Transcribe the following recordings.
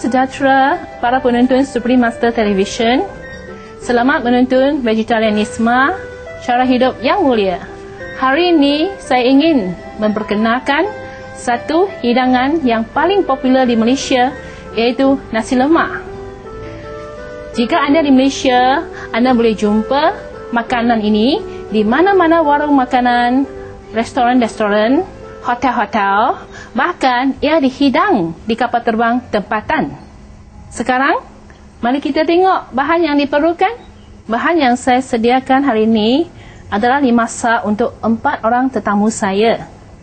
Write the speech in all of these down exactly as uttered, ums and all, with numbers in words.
sejahtera para penonton Supreme Master Television. Selamat menonton Vegetarianisme, cara hidup yang mulia. Hari ini saya ingin memperkenalkan satu hidangan yang paling popular di Malaysia, iaitu nasi lemak. Jika anda di Malaysia, anda boleh jumpa makanan ini di mana-mana warung makanan, restoran-restoran, hotel-hotel, bahkan ia dihidang di kapal terbang tempatan. Sekarang, mari kita tengok bahan yang diperlukan. Bahan yang saya sediakan hari ini adalah dimasak untuk empat orang tetamu saya.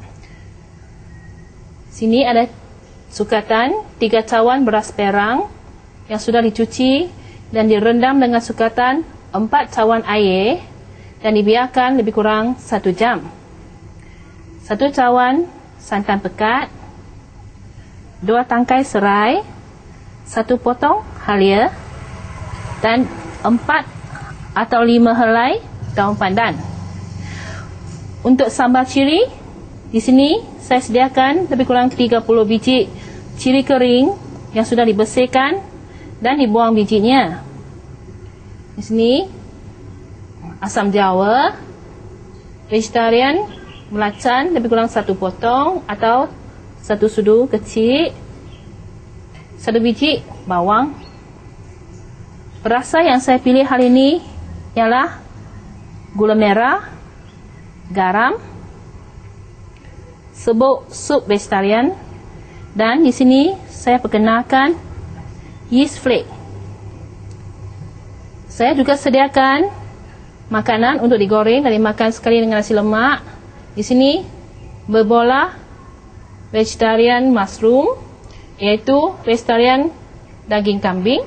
Sini ada sukatan tiga cawan beras perang yang sudah dicuci dan direndam dengan sukatan empat cawan air dan dibiarkan lebih kurang satu jam. Satu cawan santan pekat, dua tangkai serai, satu potong halia dan empat atau lima helai daun pandan. Untuk sambal ciri, di sini saya sediakan lebih kurang tiga puluh biji ciri kering yang sudah dibersihkan dan dibuang bijinya. Di sini asam jawa, vegetarian, melacan lebih kurang satu potong atau satu sudu kecil, satu biji bawang. Perasa yang saya pilih hari ini ialah gula merah, garam, serbuk sup vegetarian, dan di sini saya perkenalkan yeast flake. Saya juga sediakan makanan untuk digoreng dan dimakan sekali dengan nasi lemak. Di sini berbola vegetarian mushroom, iaitu vegetarian daging kambing,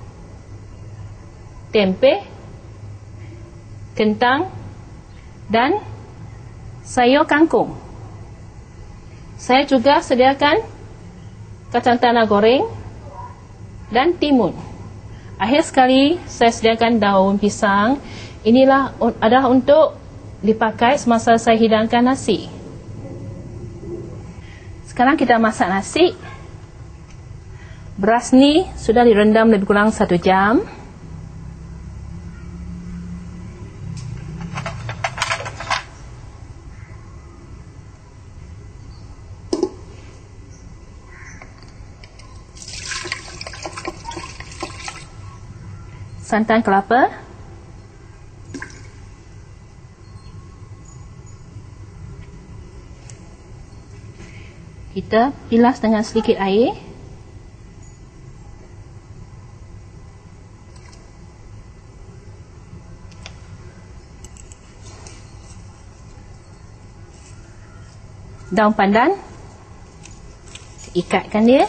tempe, kentang dan sayur kangkung. Saya juga sediakan kacang tanah goreng dan timun. Akhir sekali saya sediakan daun pisang. Inilah adalah untuk dipakai semasa saya hidangkan nasi. Sekarang kita masak nasi. Beras ni sudah direndam lebih kurang satu jam. Santan kelapa, kita bilas dengan sedikit air. Daun pandan, ikatkan dia.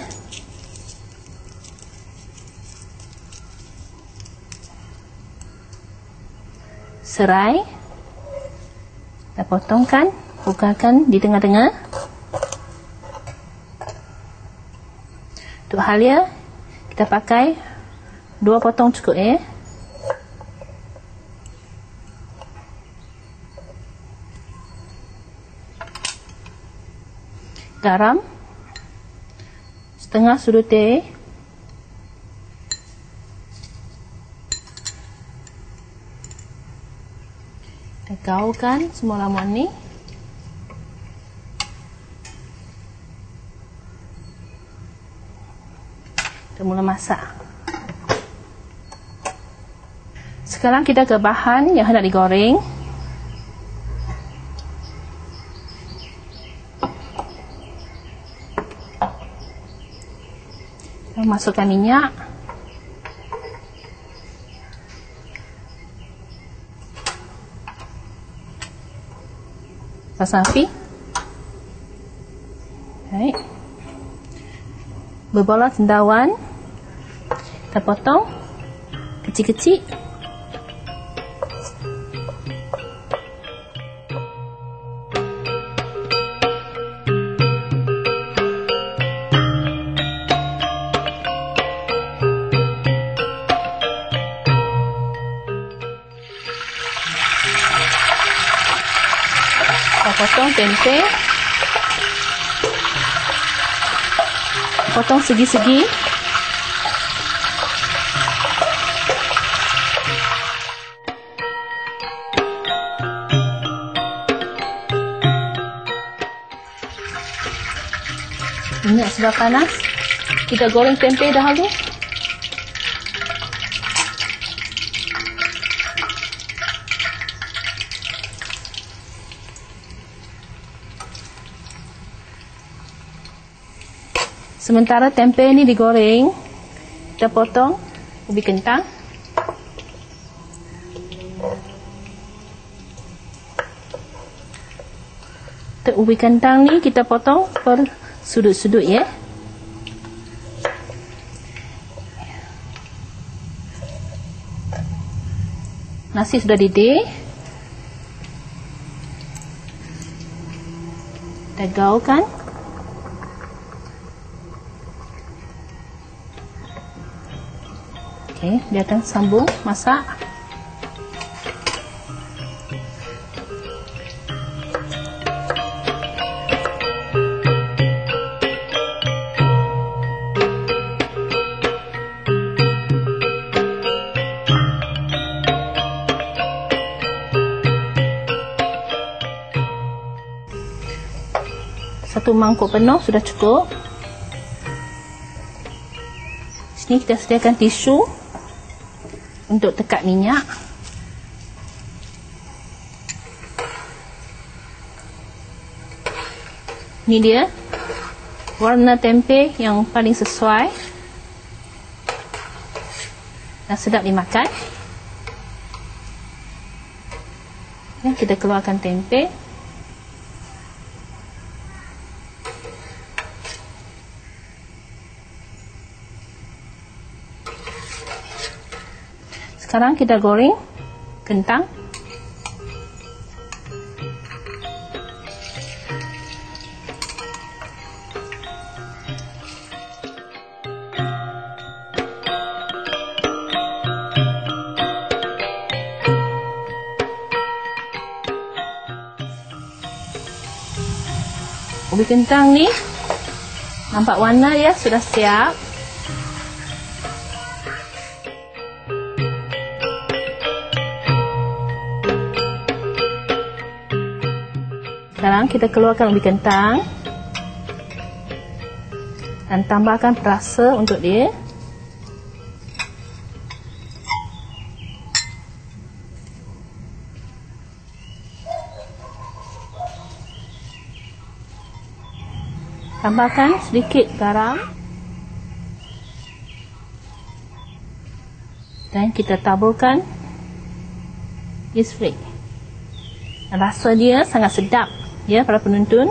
Serai, kita potongkan, bukakan di tengah-tengah. Untuk halia, kita pakai dua potong cukup ya. Garam, setengah sudu teh. Gaulkan semua ramuan ni. Kita mula masak. Sekarang kita ke bahan yang hendak digoreng. Kita masukkan minyak. Pasang api. Baik. Berbola cendawan. Kita potong kecil-kecil. Kita potong tempe, potong segi-segi. sudah panas. Kita goreng tempe dahulu. Sementara tempe ini digoreng, kita potong ubi kentang. Ubi kentang ni kita potong per sudut-sudut ya. Nasi sudah didih. Kita gaulkan. Okey, dia akan sambung masak. Satu mangkuk penuh sudah cukup. Sini kita sediakan tisu untuk tekat minyak. Ini dia warna tempe yang paling sesuai dan sedap dimakan. Ya, kita keluarkan tempe. Sekarang kita goreng kentang. Ubi kentang ni nampak warna ya sudah siap. Sekarang kita keluarkan ubi kentang dan tambahkan perasa untuk dia. Tambahkan sedikit garam dan kita taburkan yeast flake. Rasa dia sangat sedap. Ya, para penonton.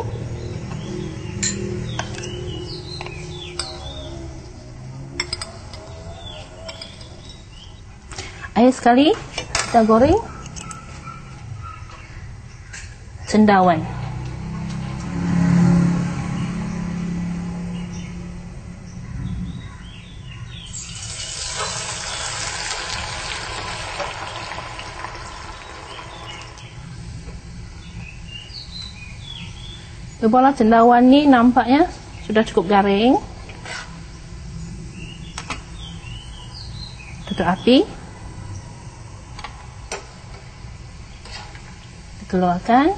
Akhir sekali kita goreng cendawan. Bola cendawan ni nampaknya sudah cukup garing. Tutup api. Keluarkan.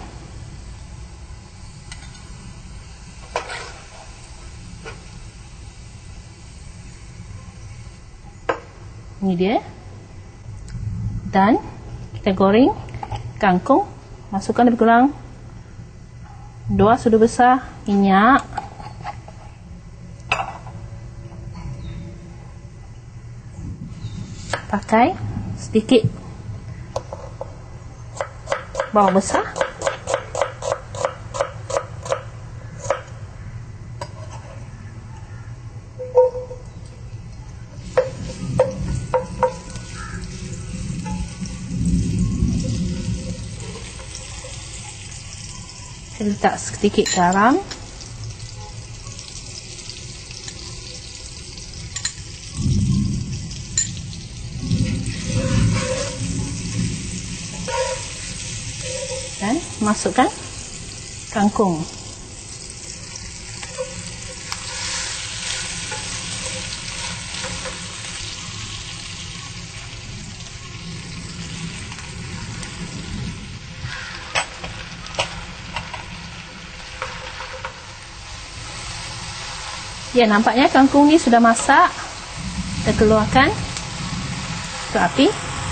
Ini dia. Dan kita goreng kangkung. Masukkan lebih kurang dua sudu besar minyak. Pakai sedikit bawang besar. Saya letak sedikit garam. Dan masukkan kangkung. Ya, nampaknya kangkung ni sudah masak. Kita keluarkan ke api.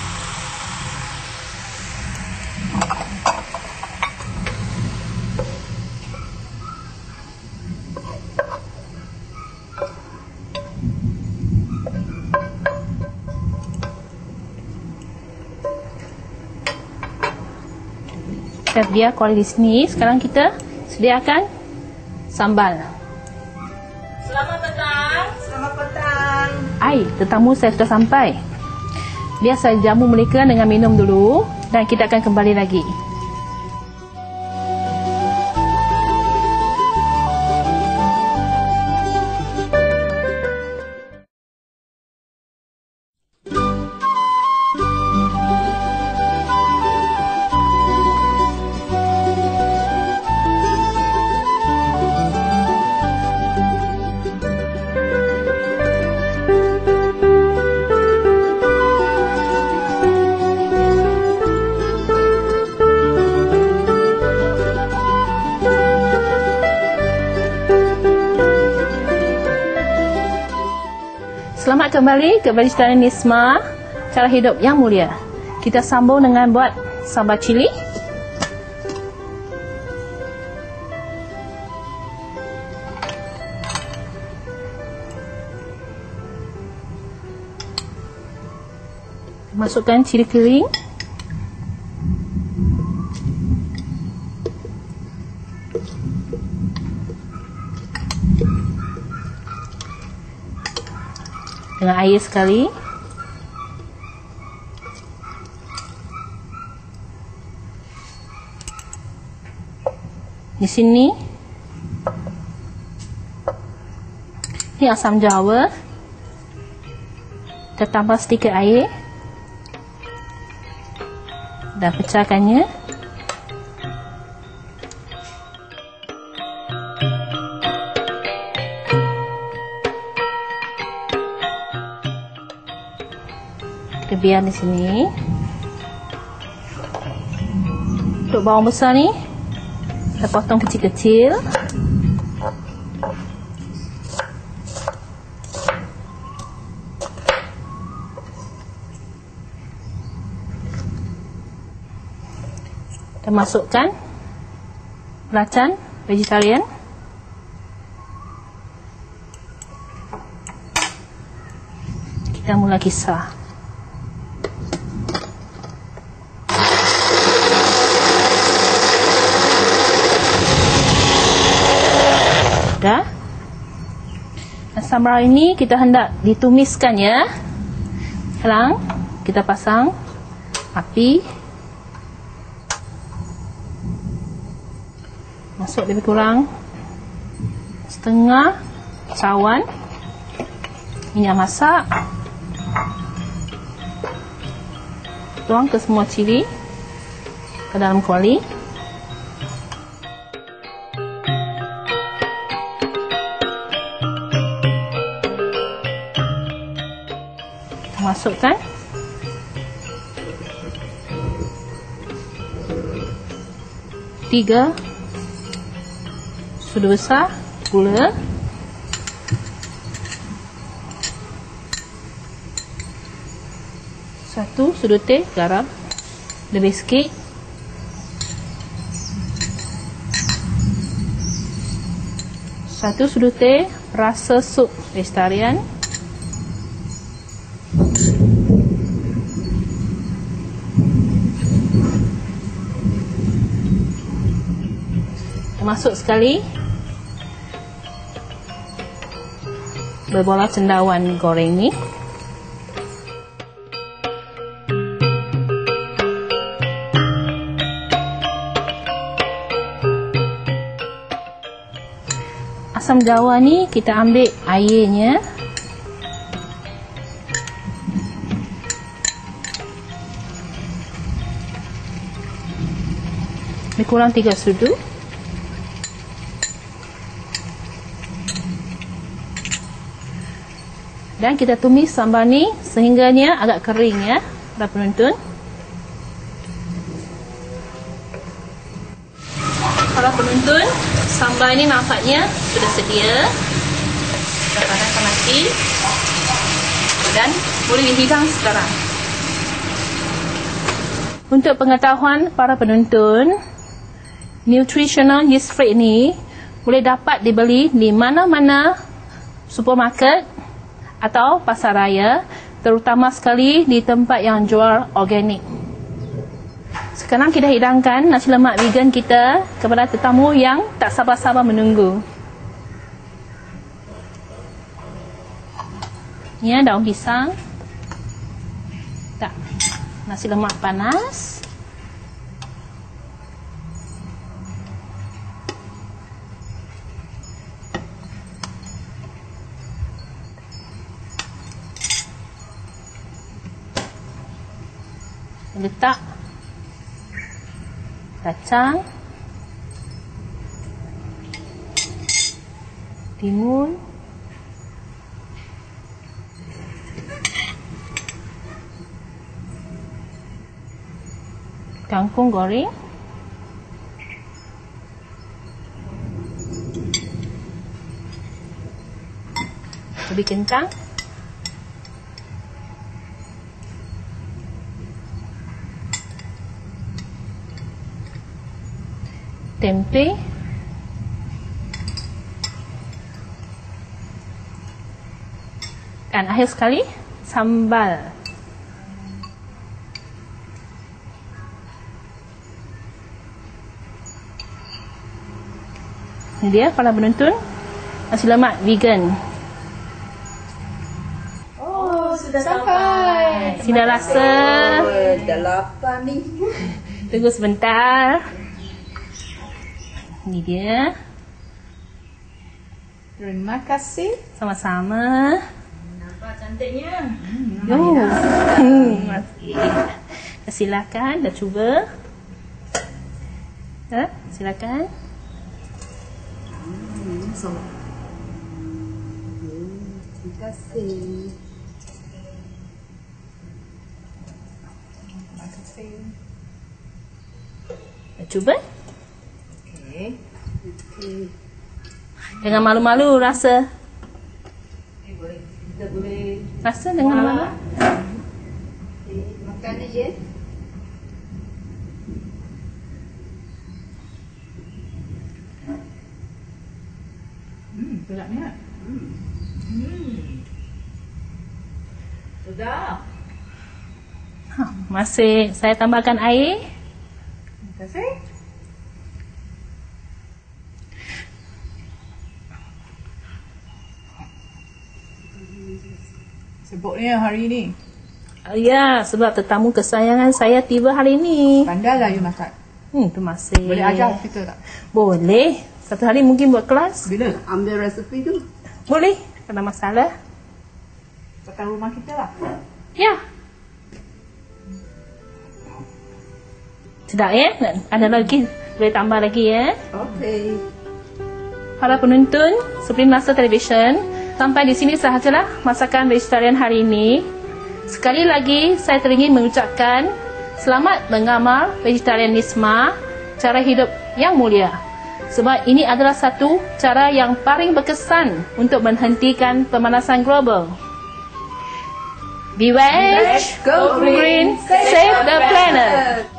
Kita biar kuali di sini. Sekarang kita sediakan sambal. Selamat petang. Selamat petang. Ai, tetamu saya sudah sampai. Biar saya jamu mereka dengan minum dulu dan kita akan kembali lagi. Selamat kembali ke Vegetarian Nisma, cara hidup yang mulia. Kita sambung dengan buat sambal cili. Masukkan cili kering. Dengan air sekali. Di sini ini asam jawa. Kita tambah sedikit air dan pecahkannya. Kita biar di sini. Untuk bawang besar ni kita potong kecil-kecil. Kita masukkan belacan vegetarian. Kita mula kisar. Dah. Dan sambal ini kita hendak ditumiskan ya. Sekarang kita pasang api. Masuk lebih kurang setengah cawan minyak masak. Tuang ke semua cili ke dalam kuali. Masukkan tiga sudu besar gula, satu sudu teh garam lebih sikit, satu sudu teh rasa sup vegetarian, masuk sekali berbola cendawan goreng ni. Asam jawa ni kita ambil airnya. Lebih kurang tiga sudu. Dan kita tumis sambal ni sehingganya agak kering ya, para penonton. Para penonton, sambal ni nampaknya sudah sedia. Kita padamkan api dan boleh dihidang sekarang. Untuk pengetahuan para penonton, nutritional yeast free ini boleh dapat dibeli di mana-mana supermarket atau pasar raya, terutama sekali di tempat yang jual organik. Sekarang kita hidangkan nasi lemak vegan kita kepada tetamu yang tak sabar-sabar menunggu. Ini daun pisang. Tak. Nasi lemak panas. Letak kacang, timun, kangkung goreng, ubi kentang, tempe, dan akhir sekali sambal. Ini dia para penonton, nasi lemak vegan. Oh, sudah sampai. Sudah rasa. Oh, dah lapar ni. Tunggu sebentar. Ini dia. Terima kasih. Sama-sama. Nampak cantiknya. Oh. Hmm, masih. Silakan, dah cuba. Ha? Silakan. Hmm, so. Terima kasih. Terima kasih. Dah cuba? Okey. Okey. Dengan malu-malu rasa. Okay, boleh. Kita boleh Rasa dengan malu. okay, makan aja. Hmm, sedapnya. Hmm. Hmm. Sedap. Ha, masih saya tambahkan air. Terima kasih. Sebutnya hari ni. Ya, sebab tetamu kesayangan saya tiba hari ini. Pandailah you masak. Hmm, tu masih. Boleh ajar kita tak? Boleh. Satu hari mungkin buat kelas. Bila? Ambil resepi tu. Boleh. Tak ada masalah. Datang rumah kita lah. Ya. Sedap ya? Ada lagi. Boleh tambah lagi ya. Okey. Para penonton, Supreme Master Television, sampai di sini sahajalah masakan vegetarian hari ini. Sekali lagi, saya teringin mengucapkan selamat mengamal vegetarianisme, cara hidup yang mulia. Sebab ini adalah satu cara yang paling berkesan untuk menghentikan pemanasan global. Be veg, go green, save the planet.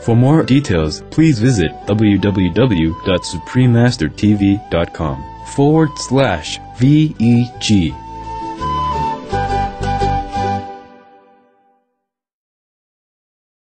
For more details, please visit www.suprememastertv.com forward slash VEG.